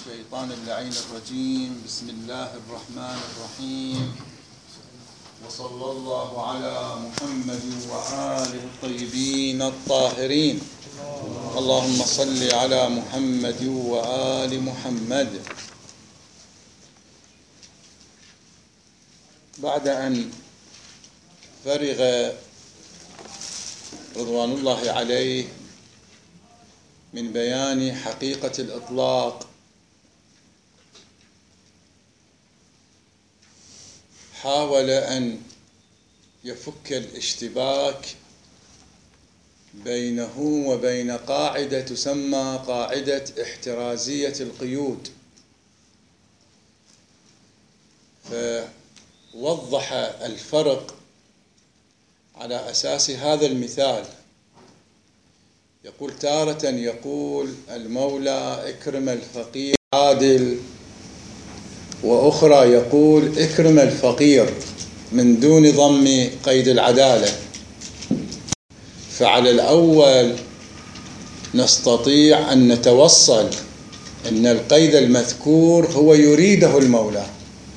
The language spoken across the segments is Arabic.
الشيطان اللعين الرجيم. بسم الله الرحمن الرحيم، وصلى الله على محمد وآله الطيبين الطاهرين. اللهم صل على محمد وآل محمد. بعد أن فرغ رضوان الله عليه من بيان حقيقة الإطلاق، حاول أن يفك الاشتباك بينه وبين قاعدة تسمى قاعدة احترازية القيود، فوضح الفرق على أساس هذا المثال. يقول تارة يقول المولى اكرم الفقير عادل، وأخرى يقول اكرم الفقير من دون ضم قيد العدالة. فعلى الأول نستطيع أن نتوصل أن القيد المذكور هو يريده المولى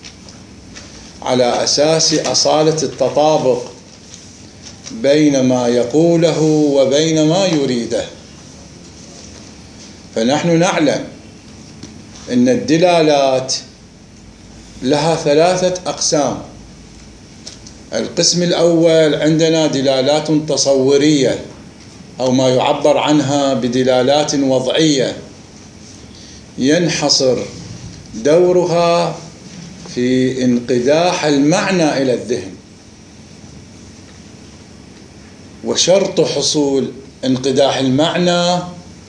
على أساس أصالة التطابق بين ما يقوله وبين ما يريده. فنحن نعلم أن الدلالات لها ثلاثة أقسام. القسم الأول عندنا دلالات تصورية أو ما يعبر عنها بدلالات وضعية، ينحصر دورها في انقداح المعنى إلى الذهن، وشرط حصول انقداح المعنى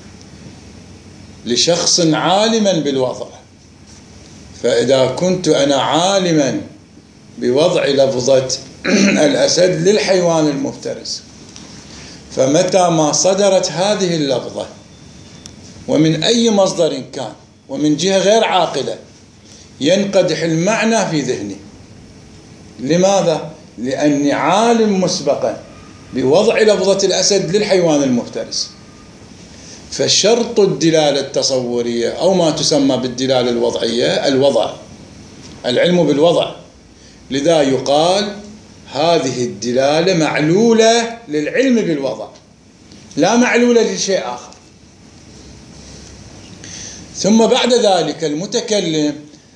لشخص عالما بالوضع. فإذا كنت أنا عالما بوضع لفظة الأسد للحيوان المفترس، فمتى ما صدرت هذه اللفظة ومن أي مصدر كان ومن جهة غير عاقلة ينقدح المعنى في ذهني. لماذا؟ لأني عالم مسبقا بوضع لفظة الأسد للحيوان المفترس. فشرط الدلالة التصورية أو ما تسمى بالدلالة الوضعية الوضع، العلم بالوضع. لذا يقال هذه الدلالة معلولة للعلم بالوضع، لا معلولة لشيء آخر. ثم بعد ذلك المتكلم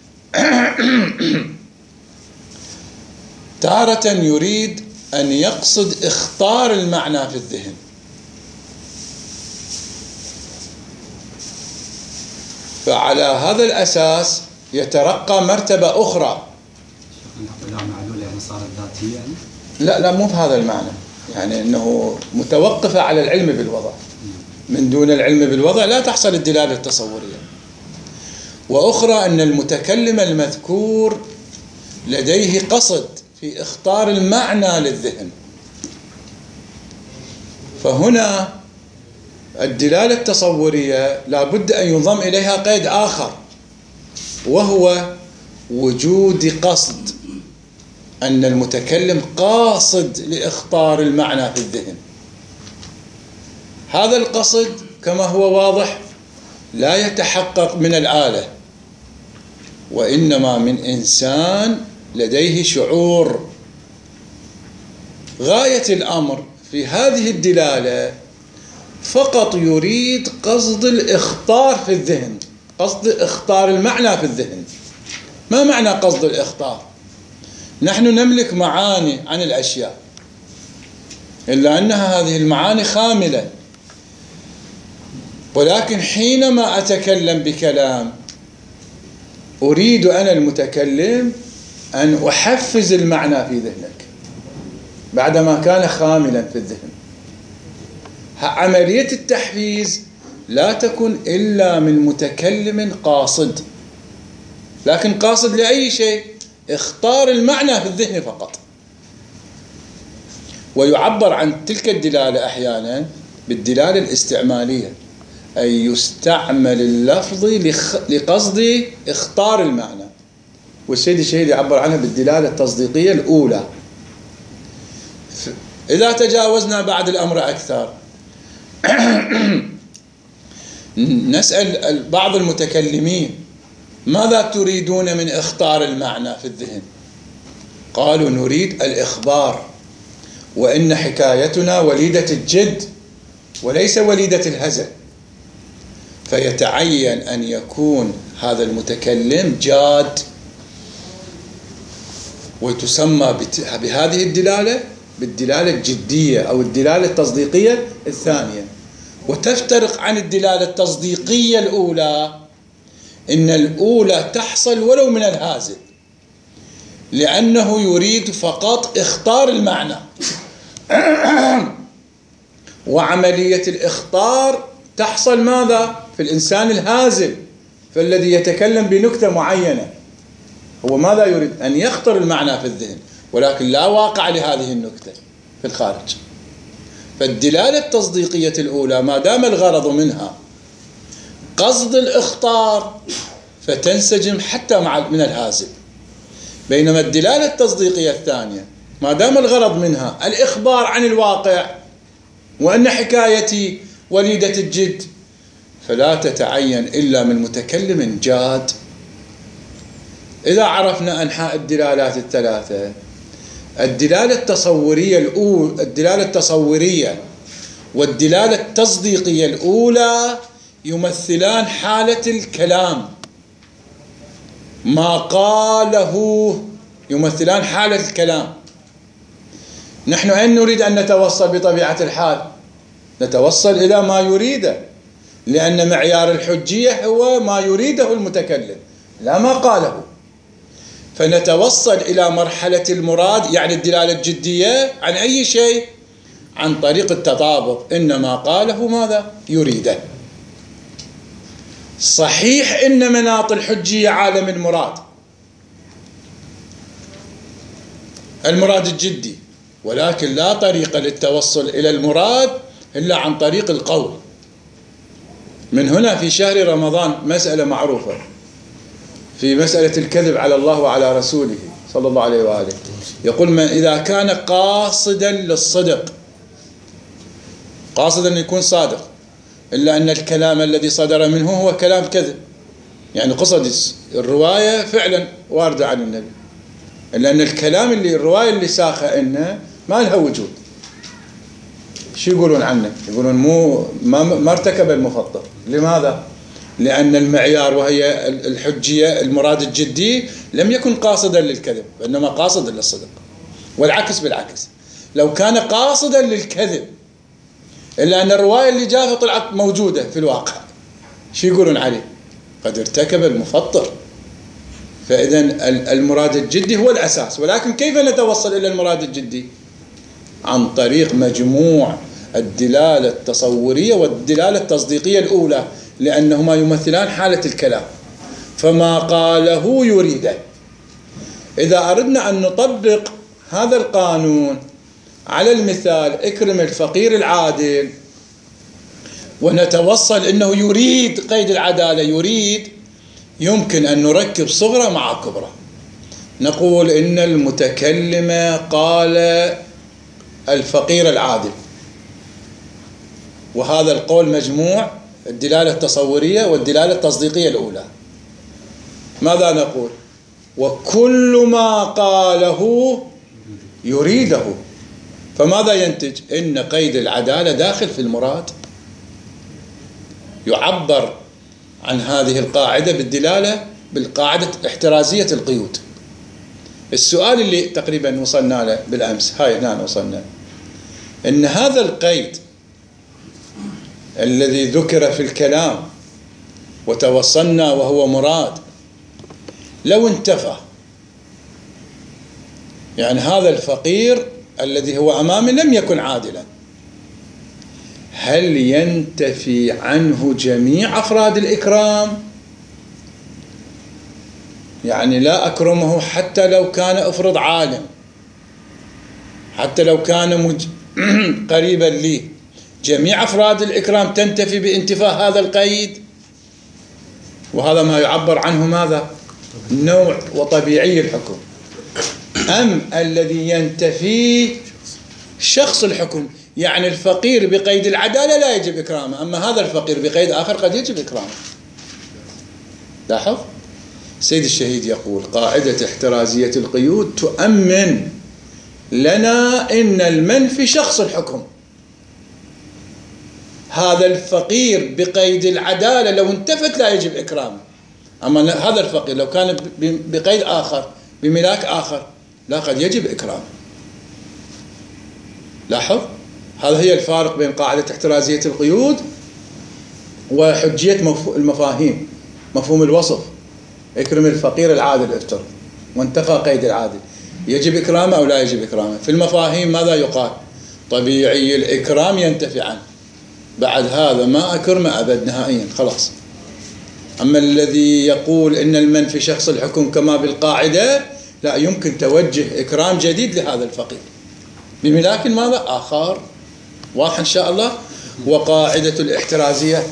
تارة يريد أن يقصد اخطار المعنى في الذهن، فعلى هذا الأساس يترقى مرتبة أخرى. معلولة يعني صارت ذاتية يعني؟ لا مو بهذا المعنى، يعني أنه متوقفة على العلم بالوضع. من دون العلم بالوضع لا تحصل الدلالة التصورية. وأخرى أن المتكلم المذكور لديه قصد في اختار المعنى للذهن. فهنا الدلالة التصورية لا بد أن ينضم إليها قيد آخر، وهو وجود قصد، أن المتكلم قاصد لإخطار المعنى في الذهن. هذا القصد كما هو واضح لا يتحقق من الآلة، وإنما من إنسان لديه شعور. غاية الأمر في هذه الدلالة فقط يريد قصد الإخطار في الذهن، قصد إخطار المعنى في الذهن. ما معنى قصد الإخطار؟ نحن نملك معاني عن الأشياء، إلا أنها هذه المعاني خاملة، ولكن حينما أتكلم بكلام أريد أنا المتكلم أن أحفز المعنى في ذهنك بعدما كان خاملا في الذهن. عملية التحفيز لا تكن إلا من متكلم قاصد، لكن قاصد لأي شيء؟ اختار المعنى في الذهن فقط. ويعبر عن تلك الدلالة أحيانا بالدلالة الاستعمالية، أي يستعمل اللفظ لقصد اختار المعنى. والسيد الشهيد يعبر عنها بالدلالة التصديقية الأولى. إذا تجاوزنا بعد الأمر أكثر نسأل بعض المتكلمين ماذا تريدون من إخطار المعنى في الذهن؟ قالوا نريد الإخبار، وإن حكايتنا وليدة الجد وليس وليدة الهزل، فيتعين أن يكون هذا المتكلم جاد، وتسمى بهذه الدلالة بالدلالة الجدية أو الدلالة التصديقية الثانية. وتفترق عن الدلالة التصديقية الأولى، إن الأولى تحصل ولو من الهازل، لأنه يريد فقط إخطار المعنى وعملية الإخطار تحصل ماذا؟ في الإنسان الهازل، فالذي يتكلم بنكتة معينة هو ماذا يريد؟ أن يخطر المعنى في الذهن، ولكن لا واقع لهذه النكتة في الخارج. فالدلالة التصديقية الأولى ما دام الغرض منها قصد الإخطار فتنسجم حتى من الهازل، بينما الدلالة التصديقية الثانية ما دام الغرض منها الإخبار عن الواقع وأن حكايتي وليدة الجد فلا تتعين إلا من متكلم جاد. إذا عرفنا أنحاء الدلالات الثلاثة، الدلالة التصورية الأولى، الدلالة التصورية والدلالة التصديقية الأولى يمثلان حالة الكلام، ما قاله يمثلان حالة الكلام. نحن أين نريد أن نتوصل بطبيعة الحال؟ نتوصل إلى ما يريده، لأن معيار الحجية هو ما يريده المتكلم لا ما قاله. فنتوصل إلى مرحلة المراد، يعني الدلالة الجدية، عن أي شيء؟ عن طريق التطابق، إن ما قاله ماذا؟ يريده. صحيح إن مناط الحجية عالم المراد، المراد الجدي، ولكن لا طريقة للتوصل إلى المراد إلا عن طريق القول. من هنا في شهر رمضان مسألة معروفة في مسألة الكذب على الله وعلى رسوله صلى الله عليه وآله، يقول من إذا كان قاصدا للصدق، قاصدا أن يكون صادق، إلا أن الكلام الذي صدر منه هو كلام كذب، يعني قصد الرواية فعلا واردة عن النبي، إلا أن الكلام اللي الرواية اللي ساخة إنه ما لها وجود. شو يقولون عنه؟ يقولون ما ارتكب المخطط. لماذا؟ لأن المعيار وهي الحجية المراد الجدي لم يكن قاصدا للكذب، وإنما قاصدا للصدق، والعكس بالعكس. لو كان قاصدا للكذب إلا أن الرواية اللي جاءها طلعت موجودة في الواقع، شو يقولون عليه؟ قد ارتكب المفطر. فإذا المراد الجدي هو الأساس، ولكن كيف نتوصل إلى المراد الجدي؟ عن طريق مجموع الدلالة التصورية والدلالة التصديقية الأولى، لأنهما يمثلان حالة الكلام. فما قاله يريده. إذا أردنا أن نطبق هذا القانون على المثال اكرم الفقير العادل، ونتوصل أنه يريد قيد العدالة، يريد، يمكن أن نركب صغرى مع كبرى. نقول إن المتكلم قال الفقير العادل، وهذا القول مجموع الدلالة التصورية والدلالة التصديقية الأولى. ماذا نقول؟ وكل ما قاله يريده. فماذا ينتج؟ إن قيد العدالة داخل في المراد. يعبر عن هذه القاعدة بالدلالة بالقاعدة احترازية القيود. السؤال اللي تقريبا وصلنا له بالأمس، هاي هنا وصلنا، إن هذا القيد الذي ذكر في الكلام وتوصلنا وهو مراد، لو انتفى، يعني هذا الفقير الذي هو أمامي لم يكن عادلا، هل ينتفي عنه جميع أفراد الإكرام؟ يعني لا أكرمه حتى لو كان أفرض عالم، حتى لو كان قريبا لي، جميع أفراد الإكرام تنتفي بانتفاء هذا القيد؟ وهذا ما يعبر عنه ماذا؟ نوع وطبيعي الحكم. أم الذي ينتفي شخص الحكم، يعني الفقير بقيد العدالة لا يجب إكرامه، أما هذا الفقير بقيد آخر قد يجب إكرامه. لاحظ؟ سيد الشهيد يقول قاعدة احترازية القيود تؤمن لنا إن المنفي شخص الحكم. هذا الفقير بقيد العدالة لو انتفت لا يجب إكرامه، أما هذا الفقير لو كان بقيد آخر بملاك آخر لا قد يجب إكرامه. لاحظ، هذا هي الفارق بين قاعدة احترازية القيود وحجية المفاهيم. مفهوم الوصف، اكرم الفقير العادل افترض وانتفى قيد العادل، يجب إكرامه أو لا يجب إكرامه؟ في المفاهيم ماذا يقال؟ طبيعي الإكرام ينتفي عنه، بعد هذا ما أكرمه أبد نهائيا خلاص. أما الذي يقول إن المنفي شخص الحكم كما بالقاعدة، لا يمكن توجه إكرام جديد لهذا الفقير بملاك ماذا آخر. واضح إن شاء الله. وقاعدة الاحترازية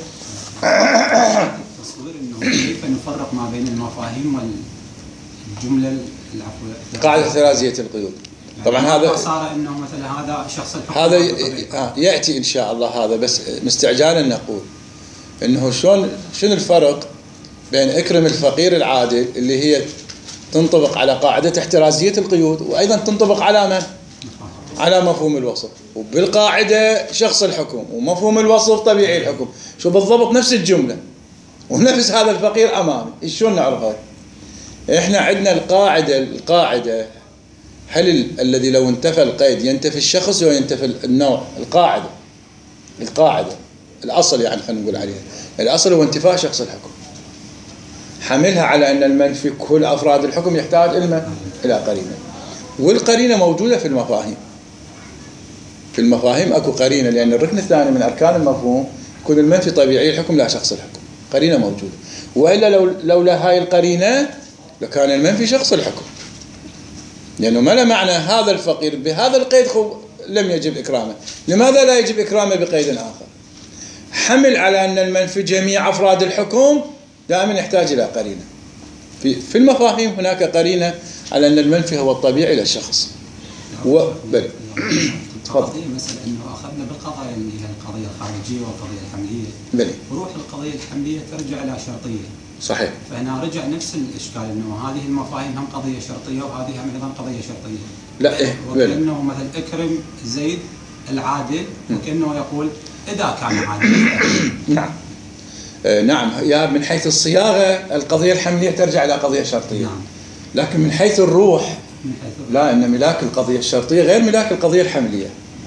تصوير إنه كيف نفرق ما بين المفاهيم والجملة العفوية. قاعدة احترازية القيود طبعا هذا صار إنه مثلا هذا شخص الحكم هذا يأتي إن شاء الله. هذا بس مستعجالا نقول إنه شنو الفرق بين اكرم الفقير العادل اللي هي تنطبق على قاعدة احترازية القيود، وأيضا تنطبق على من؟ على مفهوم الوصف. وبالقاعدة شخص الحكم ومفهوم الوصف طبيعي الحكم، شو بالضبط نفس الجملة ونفس هذا الفقير أمامي. شلون نعرفها؟ إحنا عندنا القاعدة هل الذي لو انتفى القيد ينتفي الشخص أو ينتفي النوع؟ القاعدة الأصل يعني خلينا نقول عليها الأصل هو انتفاء شخص الحكم. حملها على أن المنفي كل أفراد الحكم يحتاج إلى قرينة، والقرينة موجودة في المفاهيم. في المفاهيم أكو قرينة، لأن الركن الثاني من أركان المفهوم يكون المنفي طبيعي الحكم لا شخص الحكم، قرينة موجودة. وإلا لولا هاي القرينة لكان المنفي شخص الحكم، لأنه ما له معنى هذا الفقير بهذا القيد لم يجب إكرامه. لماذا لا يجب إكرامه بقيد آخر؟ حمل على أن المنفي جميع أفراد الحكم دائما يحتاج إلى قرينة. في المفاهيم هناك قرينة على أن المنفي هو الطبيعي للشخص. بل القضية مثلا أنه أخذنا بالقضايا اللي هي القضية الخارجية والقضية الحملية، بلي وروح القضية الحملية ترجع إلى شرطية. صحيح. فهنا رجع نفس الإشكال أنه هذه المفاهيم هم قضية شرطية وهذه هم أيضا قضية شرطية. لا إيه وكأنه مثلا اكرم زيد العادل، وكأنه يقول إذا كان عادل. نعم نعم، يا من حيث الصياغة القضية الحملية ترجع إلى قضية شرطية. نعم. لكن من حيث الروح لا، إن ملاك القضية الشرطية غير ملاك القضية الحملية.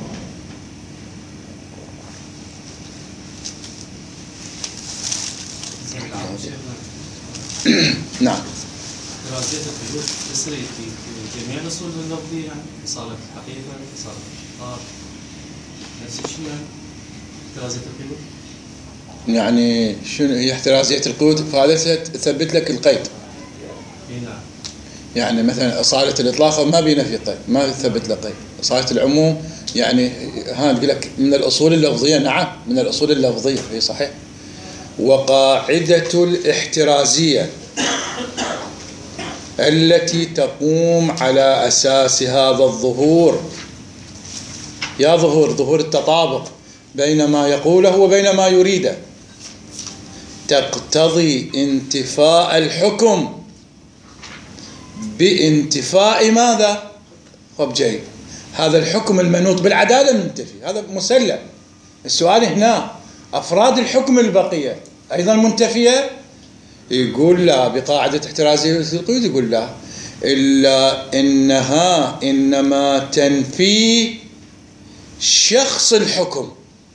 نعم. دراسات القيود تسري في جميع الأصول اللفظية، يعني إصالة الحقيقة، إصالة الإخطار، نفس الشيء يعني دراسات القيود. يعني شنو هي احترازية القيود؟ فهذا تثبت لك القيد. نعم. يعني مثلا إصالة الإطلاق ما بينا في قيد، ما تثبت له قيد. إصالة العموم يعني نقول لك من الأصول اللفظية. نعم من الأصول اللفظية، هي صحيح. وقاعدة الاحترازية التي تقوم على أساس هذا الظهور، يا ظهور التطابق بين ما يقوله وبين ما يريده، تقتضي انتفاء الحكم بانتفاء ماذا؟ خب جيد، هذا الحكم المنوط بالعدالة منتفي، هذا مسلم. السؤال هنا أفراد الحكم البقية أيضا منتفية؟ يقول لا، بقاعدة احترازية القيود يقول لا، إلا إنها إنما تنفي شخص الحكم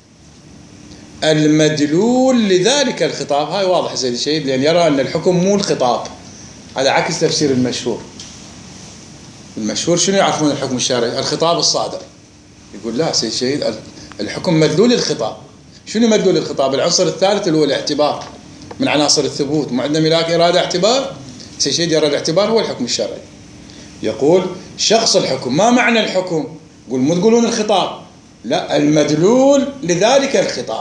المدلول لذلك الخطاب. هاي واضح سيد الشهيد، لأن يرى أن الحكم مو الخطاب، على عكس تفسير المشهور. المشهور شنو يعرفون الحكم الشرعي؟ الخطاب الصادر. يقول لا سيد الشهيد، الحكم مدلول الخطاب. شنو مدلول الخطاب؟ العنصر الثالث اللي هو الاعتبار من عناصر الثبوت. ما عندنا ملاك إرادة اعتبار. سيد الشهيد يرى الاعتبار هو الحكم الشرعي. يقول شخص الحكم. ما معنى الحكم؟ يقول مو تقولون الخطاب، لا، المدلول لذلك الخطاب.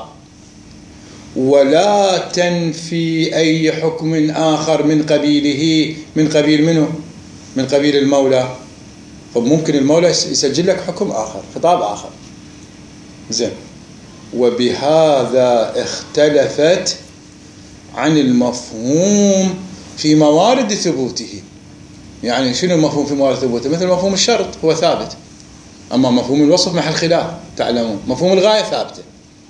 ولا تنفي أي حكم آخر من قبيله. من قبيل منه؟ من قبيل المولى. فممكن المولى يسجل لك حكم آخر، خطاب آخر. زين. وبهذا اختلفت عن المفهوم في موارد ثبوته. يعني شنو المفهوم في موارد ثبوته؟ مثل مفهوم الشرط هو ثابت، أما مفهوم الوصف محل خلاف تعلمون. مفهوم الغاية ثابتة،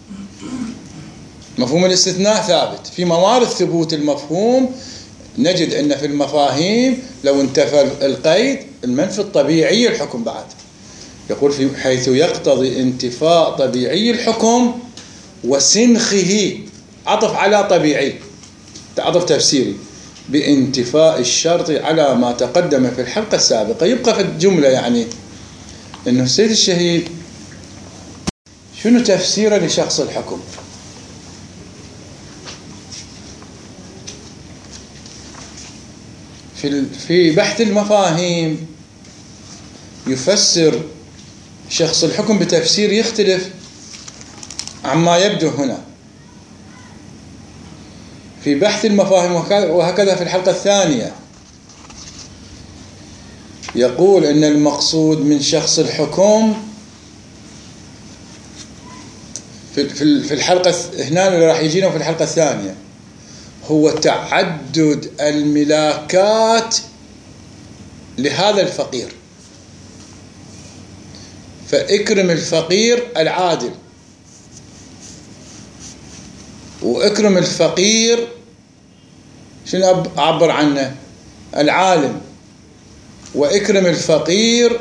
مفهوم الاستثناء ثابت. في موارد ثبوت المفهوم نجد أن في المفاهيم لو انتفى القيد المنفي الطبيعي الحكم بعد. يقول في حيث يقتضي انتفاء طبيعي الحكم وسنخه، عطف على طبيعي، عطف تفسيري، بانتفاء الشرط على ما تقدم في الحلقة السابقة. يبقى في الجملة يعني أنه السيد الشهيد شنو تفسيره لشخص الحكم؟ في بحث المفاهيم يفسر شخص الحكم بتفسير يختلف عما يبدو هنا. في بحث المفاهيم وهكذا في الحلقة الثانية يقول أن المقصود من شخص الحكم في الحلقة هنا اللي راح يجينا في الحلقة الثانية هو تعدد الملاكات لهذا الفقير. فاكرم الفقير العادل، واكرم الفقير شنو أعبر عنه؟ العالم. واكرم الفقير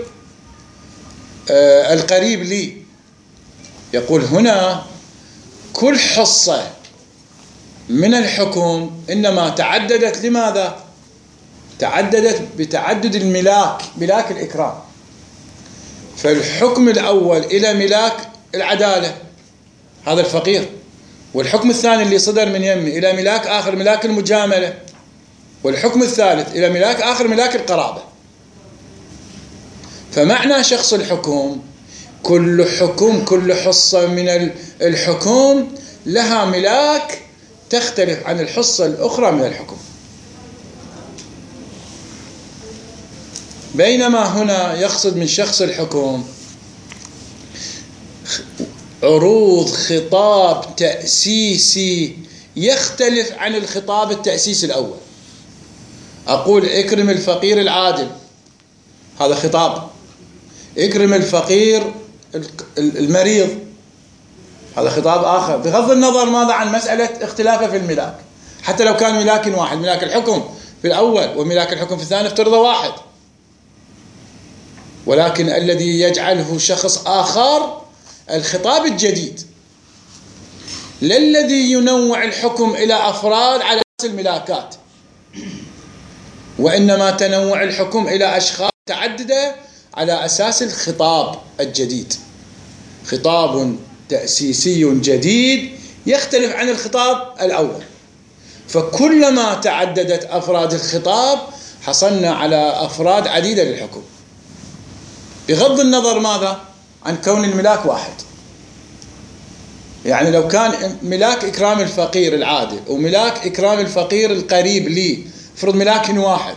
القريب لي. يقول هنا كل حصة من الحكم إنما تعددت لماذا؟ تعددت بتعدد الملاك، ملاك الإكرام. فالحكم الأول إلى ملاك العدالة هذا الفقير، والحكم الثاني اللي صدر من يمي إلى ملاك آخر ملاك المجاملة، والحكم الثالث إلى ملاك آخر ملاك القرابة. فمعنى شخص الحكم كل حكم، كل حصة من الحكم لها ملاك تختلف عن الحصة الأخرى من الحكم. بينما هنا يقصد من شخص الحكم عروض خطاب تأسيسي يختلف عن الخطاب التأسيسي الأول. أقول اكرم الفقير العادل، هذا خطاب. اكرم الفقير المريض، هذا خطاب آخر، بغض النظر ماذا عن مسألة اختلافه في الملاك. حتى لو كان ملاك واحد، ملاك الحكم في الأول وملاك الحكم في الثاني افترض واحد، ولكن الذي يجعله شخص آخر الخطاب الجديد، لا الذي ينوع الحكم إلى أفراد على أساس الملاكات، وإنما تنوع الحكم إلى أشخاص متعددة على أساس الخطاب الجديد. خطاب تأسيسي جديد يختلف عن الخطاب الأول. فكلما تعددت أفراد الخطاب حصلنا على أفراد عديدة للحكم، بغض النظر ماذا عن كون الملاك واحد. يعني لو كان ملاك إكرام الفقير العادل وملاك إكرام الفقير القريب لي، افرض ملاك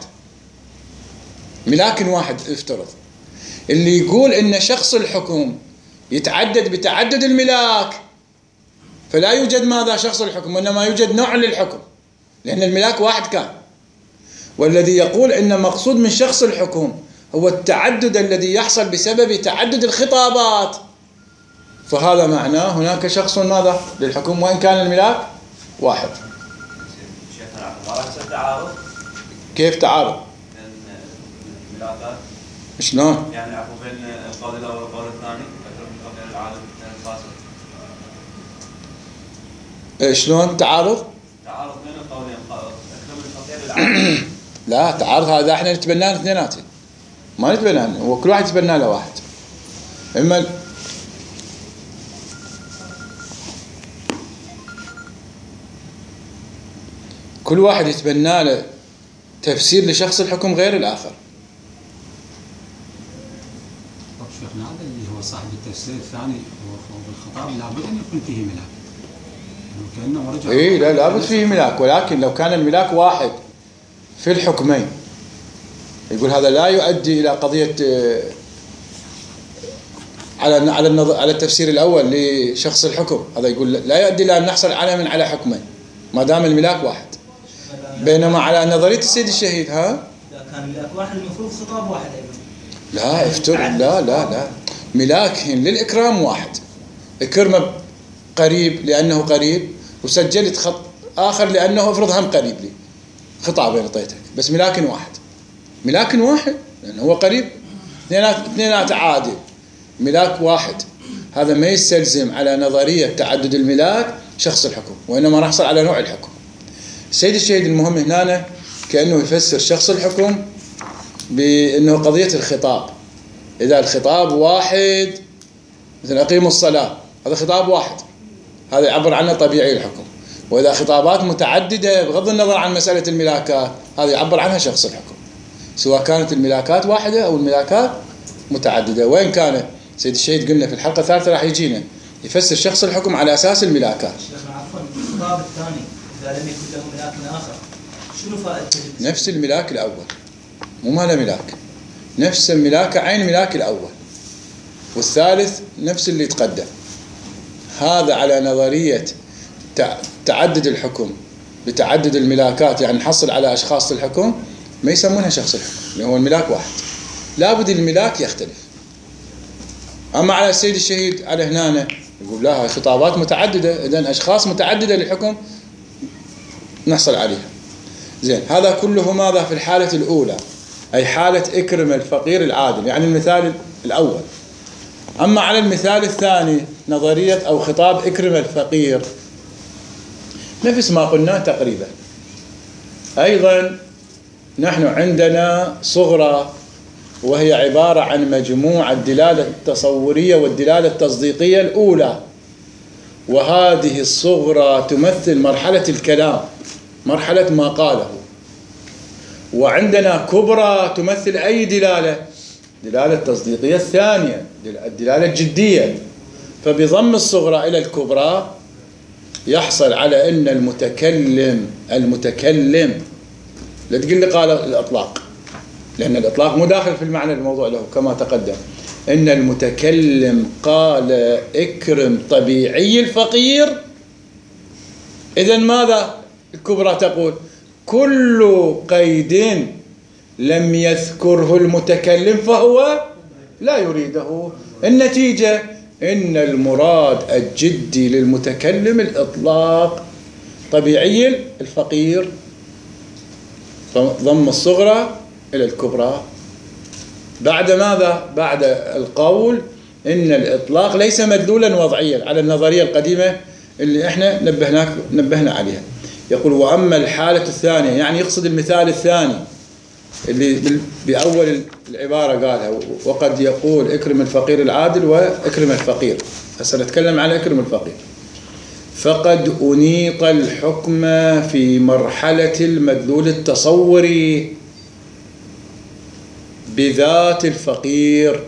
واحد افترض، اللي يقول إن شخص الحكم يتعدد بتعدد الملاك، فلا يوجد ماذا شخص الحكم، وإنما يوجد نوع للحكم، لأن الملاك واحد كان. والذي يقول إن مقصود من شخص الحكم هو التعدد الذي يحصل بسبب تعدد الخطابات، فهذا معناه هناك شخص ماذا للحكم وإن كان الملاك واحد. كيف تعارض؟ شلون؟ يعني عفوا بين القول الأول والقول الثاني، أكرم الفقير العالم الفاسد. شلون تعارض؟ تعارض بين القولين، أكرم الفقير العالم. لا، تعارض هذا احنا نتبناه اثنيناتين، ما نتبناه وكل واحد يتبنى له واحد. إما كل واحد يتبنى له تفسير لشخص الحكم غير الآخر. طب شيخنا هذا اللي هو صاحب التفسير الثاني والخطاب لابد أن يكون فيه ملاك، كأنه رجع. إيه لا، لابد فيه ملاك، ولكن لو كان الملاك واحد في الحكمين يقول هذا لا يؤدي إلى قضية على التفسير الأول لشخص الحكم. هذا يقول لا يؤدي إلى أن نحصل على حكمين ما دام الملاك واحد. بينما على نظرية السيد الشهيد ها إذا كان ملاك واحد المفروض خطاب واحد أيضا. لا افتر لا ملاكهن للإكرام واحد. اكرمه قريب لأنه قريب، وسجلت خط آخر لأنه افرض هم قريب لي، خطابين اعطيتك بس ملاك واحد لأنه هو قريب. اثنينات عادي، ملاك واحد. هذا ما يستلزم على نظرية تعدد الملاك شخص الحكم، وإنما نحصل على نوع الحكم. السيد الشهيد المهم هنا كأنه يفسر شخص الحكم بأنه قضية الخطاب. إذا الخطاب واحد مثل أقيموا الصلاة، هذا خطاب واحد، هذا يعبر عنه طبيعي الحكم. وإذا خطابات متعددة بغض النظر عن مسألة الملاكات، هذا يعبر عنها شخص الحكم، سواء كانت الملاكات واحدة أو الملاكات متعددة. وين كان سيد الشهيد قلنا في الحلقة الثالثة راح يجينا يفسر شخص الحكم على أساس الملاكات. عفوا، الخطاب الثاني إذا لم يكن له ملاك آخر شنو فائدته؟ نفس الملاك الأول، مو ماله ملاك، نفس الملاك عين ملاك الأول، والثالث نفس اللي تقدم. هذا على نظرية تعدد الحكم بتعدد الملاكات، يعني نحصل على أشخاص الحكم ما يسمونها شخص الحكم، اللي هو الملاك واحد، لابد الملاك يختلف. أما على السيد الشهيد على هنا يقول لا، خطابات متعددة، إذن أشخاص متعددة للحكم نحصل عليها. زين، هذا كله ماذا في الحالة الأولى، أي حالة إكرم الفقير العادل، يعني المثال الأول. أما على المثال الثاني نظرية أو خطاب إكرم الفقير، نفس ما قلناه تقريبا. أيضا نحن عندنا صغرى، وهي عبارة عن مجموعة الدلالة التصورية والدلالة التصديقية الأولى، وهذه الصغرى تمثل مرحلة الكلام، مرحلة ما قاله. وعندنا كبرى تمثل أي دلالة؟ دلالة التصديقية الثانية، الدلالة الجدية. فبضم الصغرى إلى الكبرى يحصل على أن المتكلم لا تقول لي قال الإطلاق، لأن الإطلاق مو داخل في المعنى الموضوع له كما تقدم. إن المتكلم قال اكرم طبيعي الفقير. إذن ماذا الكبرى تقول؟ كل قيد لم يذكره المتكلم فهو لا يريده. النتيجة إن المراد الجدي للمتكلم الإطلاق، طبيعي الفقير، فضم الصغرى إلى الكبرى. بعد ماذا؟ بعد القول إن الإطلاق ليس مدلولا وضعيا على النظرية القديمة اللي احنا نبهنا عليها. يقول وأما الحالة الثانية، يعني يقصد المثال الثاني اللي بأول العبارة قالها، وقد يقول اكرم الفقير العادل واكرم الفقير. هسه نتكلم عن اكرم الفقير. فقد أنيط الحكم في مرحلة المدلول التصوري بذات الفقير.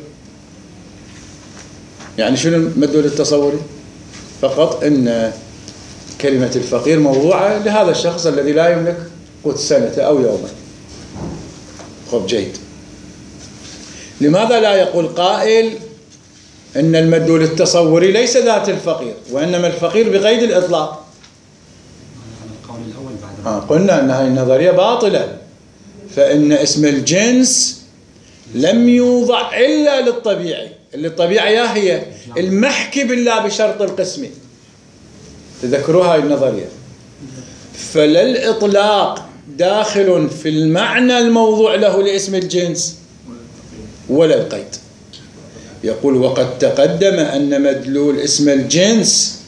يعني شنو المدلول التصوري؟ فقط أن كلمة الفقير موضوعة لهذا الشخص الذي لا يملك قوت سنة أو يوما. خب جيد. لماذا لا يقول قائل إن المدلول التصوري ليس ذات الفقير، وإنما الفقير بقيد الإطلاق؟ القول الأول بعد قلنا أن هذه النظرية باطلة، فإن اسم الجنس لم يوضع إلا للطبيعي، اللي الطبيعي هي المحكي بالله بشرط القسم. تذكروا هاي النظرية. فلا الإطلاق داخل في المعنى الموضوع له لاسم الجنس ولا القيد. يقول وقد تقدم أن مدلول اسم الجنس،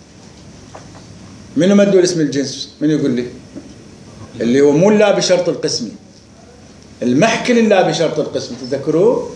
منو مدلول اسم الجنس؟ من يقول لي؟ اللي هو مو لا بشرط القسم، المحكي لله بشرط القسم. تذكروه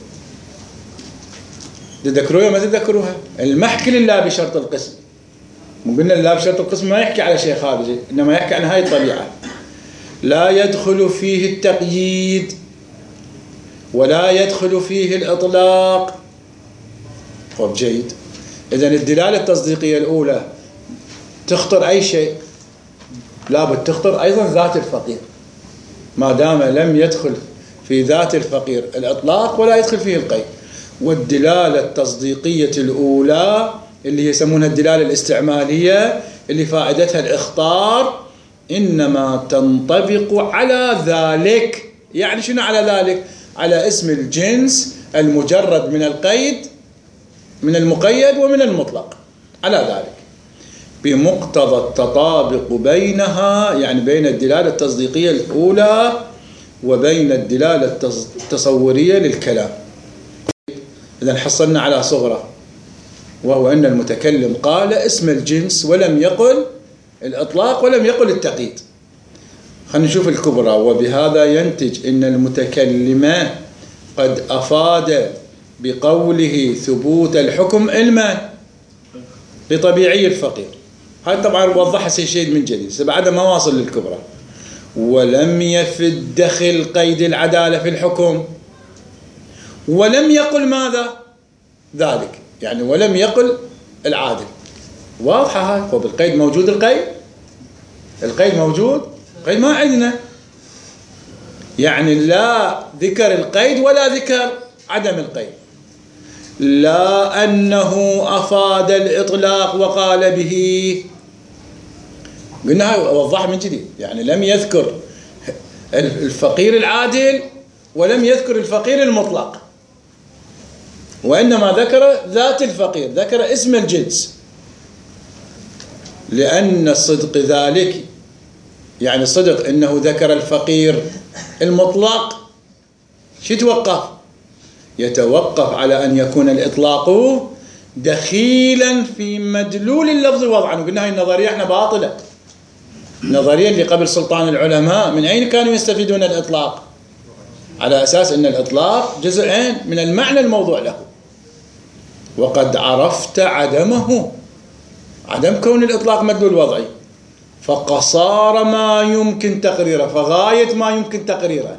ما تذكروها؟ المحكي لله بشرط القسم. مو قلنا لا بشرط القسم ما يحكي على شيء خارجي، إنما يحكي عن هاي الطبيعة. لا يدخل فيه التقييد ولا يدخل فيه الإطلاق. طب جيد. إذن الدلالة التصديقية الأولى تخطر أي شيء، لابد تخطر أيضا ذات الفقير، ما دام لم يدخل في ذات الفقير الإطلاق ولا يدخل فيه القيد. والدلالة التصديقية الأولى اللي يسمونها الدلالة الاستعمالية، اللي فائدتها الإخطار، إنما تنطبق على ذلك. يعني شنو على ذلك؟ على اسم الجنس المجرد من القيد، من المقيد ومن المطلق، على ذلك بمقتضى التطابق بينها، يعني بين الدلالة التصديقية الأولى وبين الدلالة التصورية للكلام. إذن حصلنا على صغرى، وهو أن المتكلم قال اسم الجنس ولم يقل الإطلاق ولم يقل التقييد. خلينا نشوف الكبرى. وبهذا ينتج أن المتكلم قد أفاد بقوله ثبوت الحكم علما لطبيعي الفقير. هذا طبعا وضحها سيشيد من جديد بعد ما واصل للكبرى. ولم يفد دخل قيد العدالة في الحكم، ولم يقل ماذا ذلك، يعني ولم يقل العادل. واضحة هاي. وبالقيد موجود القيد موجود، القيد ما عندنا، يعني لا ذكر القيد ولا ذكر عدم القيد. لا أنه أفاد الإطلاق وقال به، قلنا وضح من جديد، يعني لم يذكر الفقير العادل ولم يذكر الفقير المطلق، وإنما ذكر ذات الفقير، ذكر اسم الجنس. لأن الصدق ذلك، يعني الصدق إنه ذكر الفقير المطلق، شو يتوقف على أن يكون الإطلاق دخيلا في مدلول اللفظ وضعا. وقلنا هاي النظرية احنا باطلة، النظرية اللي قبل سلطان العلماء من أين كانوا يستفيدون الإطلاق؟ على أساس أن الإطلاق جزء من المعنى الموضوع له، وقد عرفت عدمه، عدم كون الإطلاق مدلول وضعي، فقصار ما يمكن تقريره، فغاية ما يمكن تقريره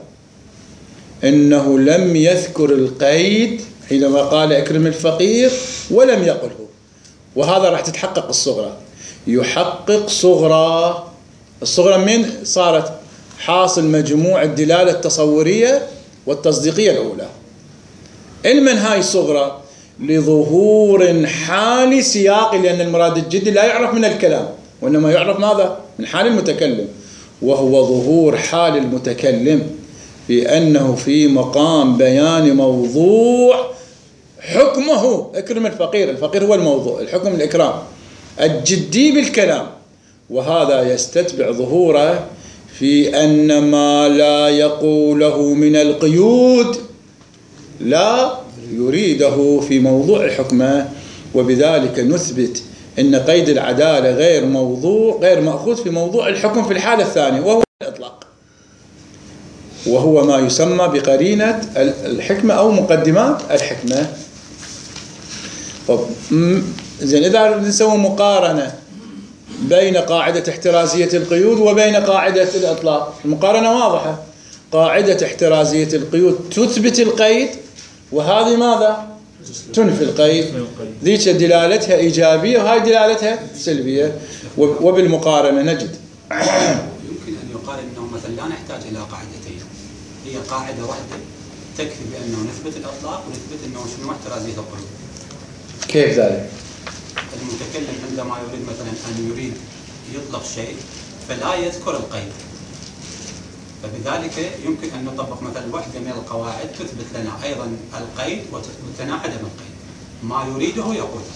إنه لم يذكر القيد حينما قال اكرم الفقير ولم يقله. وهذا راح تتحقق الصغرى، يحقق صغرى. الصغرى من صارت حاصل مجموع الدلالة التصورية والتصديقية الأولى. علما هاي الصغرى لظهور حال سياق، لأن المراد الجدي لا يعرف من الكلام وإنما يعرف ماذا؟ من حال المتكلم، وهو ظهور حال المتكلم بأنه في مقام بيان موضوع حكمه اكرم الفقير. الفقير هو الموضوع، الحكم الإكرام الجدي بالكلام. وهذا يستتبع ظهوره في أن ما لا يقوله من القيود لا يريده في موضوع حكمه. وبذلك نثبت أن قيد العدالة غير مأخوذ في موضوع الحكم في الحالة الثانية، وهو الإطلاق، وهو ما يسمى بقرينة الحكمة أو مقدمات الحكمة. طب زين، إذا نسوي مقارنة بين قاعدة احترازية القيود وبين قاعدة الإطلاق، المقارنة واضحة. قاعدة احترازية القيود تثبت القيد، وهذه ماذا؟ تنفي القيد. ذيك دلالتها إيجابية وهذه دلالتها سلبية. وبالمقارنة نجد يمكن أن يقال أنه مثلا لا نحتاج إلى قاعدتين، هي قاعدة واحدة تكفي بأنه نثبت الإطلاق ونثبت أنه شنو احترازية القيود. كيف ذلك؟ المتكلم عندما يريد مثلا أن يريد يطلق شيء فلا يذكر القيد، فبذلك يمكن أن نطبق مثلا واحدة من القواعد تثبت لنا أيضا القيد وتثبت لنا عدم القيد، ما يريده يقوله.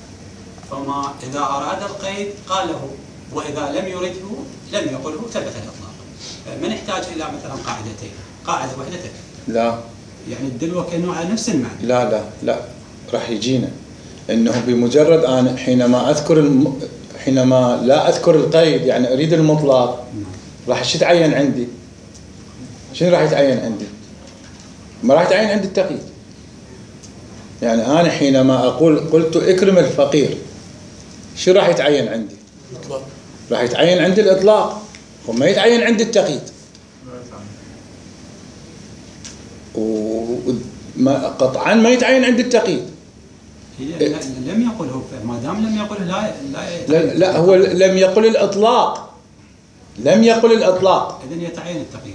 فما إذا أراد القيد قاله، وإذا لم يرده لم يقله ثبت الإطلاق. ما نحتاج إلى مثلا قاعدتين، قاعدة واحدة تكفي. لا، يعني الدلوة كأنه على نفس المعنى. لا راح يجينا انه بمجرد انا حينما لا اذكر القيد، يعني اريد المطلق، راح شو يتعين عندي؟ شنو راح يتعين عندي؟ ما راح يتعين عندي التقييد. يعني انا حينما قلت اكرم الفقير، شو راح يتعين عندي؟ راح يتعين عندي الاطلاق وما يتعين عندي التقييد. قطعا ما يتعين عندي التقييد. لم يقله، ما دام لم يقله لا هو لم يقل الإطلاق، لم يقل الإطلاق، إذن يتعين التقييد.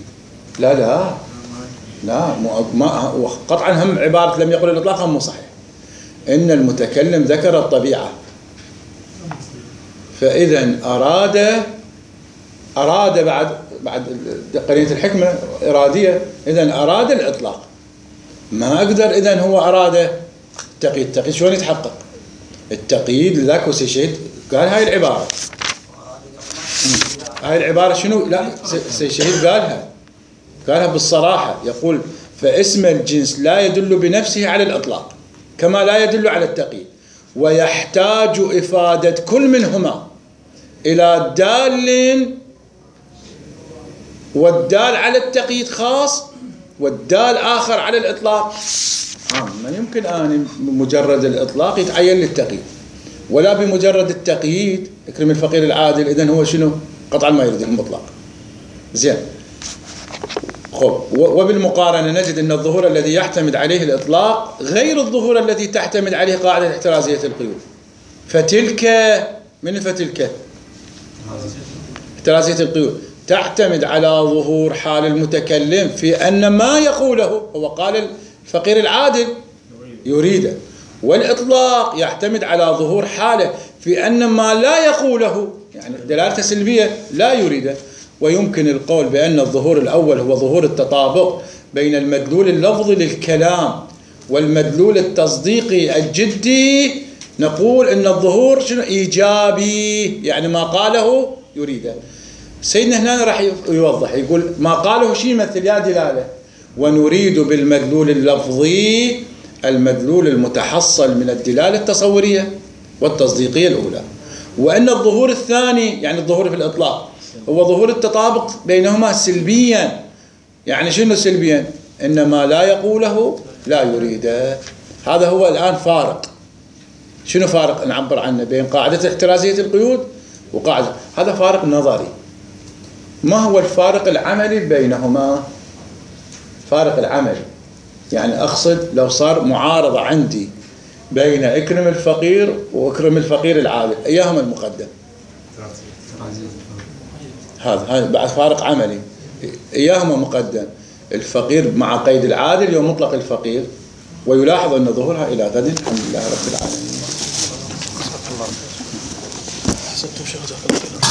لا قطعا هم عبارة لم يقل الإطلاق هم مو صحيح. إن المتكلم ذكر الطبيعة، فإذا أراد أراد بعد قرينة الحكمة إرادية، إذن أراد الإطلاق. ما أقدر إذن هو أراد التقييد. التقييد شلون يتحقق؟ التقييد لذاك السيد قال هاي العبارة. هاي العبارة شنو؟ لا، السيد قالها بالصراحة، يقول فاسم الجنس لا يدل بنفسه على الإطلاق كما لا يدل على التقييد، ويحتاج إفادة كل منهما إلى دال، والدال على التقييد خاص والدال آخر على الإطلاق عام. ما يمكن أن بمجرد الإطلاق يتعين للتقييد، ولا بمجرد التقييد اكرم الفقير العادل. إذن هو شنو؟ قطعا ما يريد المطلق. زين. خب، وبالمقارنة نجد أن الظهور الذي يعتمد عليه الإطلاق غير الظهور الذي تعتمد عليه قاعدة احترازية القيود. فتلك من فتلك احترازية القيود تعتمد على ظهور حال المتكلم في أن ما يقوله هو قال الفقير العادل يريده، والإطلاق يعتمد على ظهور حاله في أن ما لا يقوله يعني دلالته سلبية لا يريده. ويمكن القول بأن الظهور الأول هو ظهور التطابق بين المدلول اللفظي للكلام والمدلول التصديقي الجدي. نقول أن الظهور شنو؟ إيجابي، يعني ما قاله يريده. سيدنا هنا راح يوضح، يقول ما قاله شيء مثل يا دلالة، ونريد بالمدلول اللفظي المدلول المتحصل من الدلالة التصورية والتصديقية الأولى. وأن الظهور الثاني يعني الظهور في الإطلاق هو ظهور التطابق بينهما سلبيا. يعني شنو سلبيا؟ إن ما لا يقوله لا يريده. هذا هو الآن فارق. شنو فارق نعبر عنه بين قاعدة احترازية القيود وقاعدة؟ هذا فارق نظري. ما هو الفارق العملي بينهما؟ فارق العملي يعني أقصد لو صار معارضة عندي بين اكرم الفقير واكرم الفقير العادل، ايهما المقدم؟ هذا بعد فارق عملي. ايهما مقدم؟ الفقير مع قيد العادل يوم مطلق الفقير، ويلاحظ ان ظهورها الى غد. الحمد لله رب العالمين.